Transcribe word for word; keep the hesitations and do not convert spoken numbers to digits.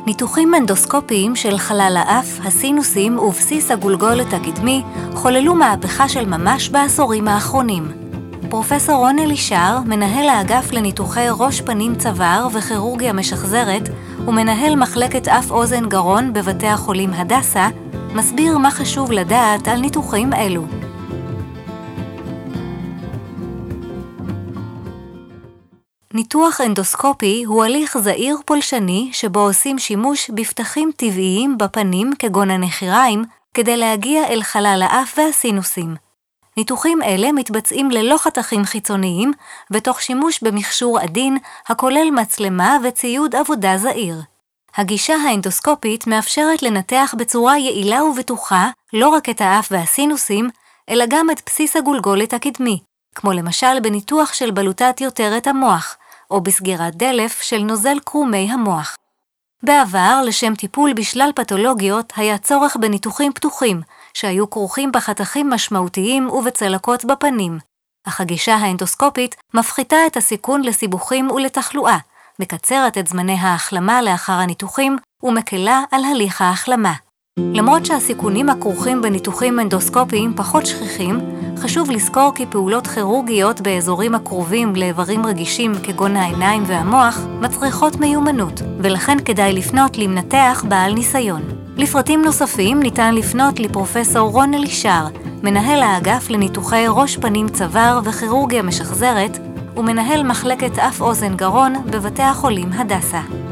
ניתוחים אנדוסקופיים של חלל האף, הסינוסים ובסיס הגולגולת הקדמי חוללו מהפכה של ממש בעשורים האחרונים. פרופסור רון אלישר, מנהל האגף לניתוחי ראש פנים צוואר וכירורגיה משחזרת ומנהל מחלקת אף אוזן גרון בבתי החולים הדסה, מסביר מה חשוב לדעת על ניתוחים אלו. ניתוח אנדוסקופי הוא הליך זעיר פולשני שבו עושים שימוש בפתחים טבעיים בפנים כגון הנחיריים כדי להגיע אל חלל האף והסינוסים. ניתוחים אלה מתבצעים ללא חתכים חיצוניים ותוך שימוש במכשור עדין הכולל מצלמה וציוד עבודה זעיר. הגישה האנדוסקופית מאפשרת לנתח בצורה יעילה ובטוחה לא רק את האף והסינוסים, אלא גם את בסיס הגולגולת הקדמי, כמו למשל בניתוח של בלוטת יותרת המוח, או בסגירת דלף של נוזל קרומי המוח. בעבר, לשם טיפול בשלל פתולוגיות, היה צורך בניתוחים פתוחים, שהיו כרוכים בחתכים משמעותיים ובצלקות בפנים. אך הגישה האנדוסקופית מפחיתה את הסיכון לסיבוכים ולתחלואה, מקצרת את זמני ההחלמה לאחר הניתוחים ומקלה על הליך ההחלמה. למרות שהסיכונים הכרוכים בניתוחים אנדוסקופיים פחות שכיחים, חשוב לזכור כי פעולות כירורגיות באזורים הקרובים לאיברים רגישים כגון העיניים והמוח מצריכות מיומנות, ולכן כדאי לפנות למנתח בעל ניסיון. לפרטים נוספים ניתן לפנות לפרופסור רון אלישר, מנהל האגף לניתוחי ראש פנים צוואר וכירורגיה משחזרת, ומנהל מחלקת אף אוזן גרון בבתי החולים הדסה.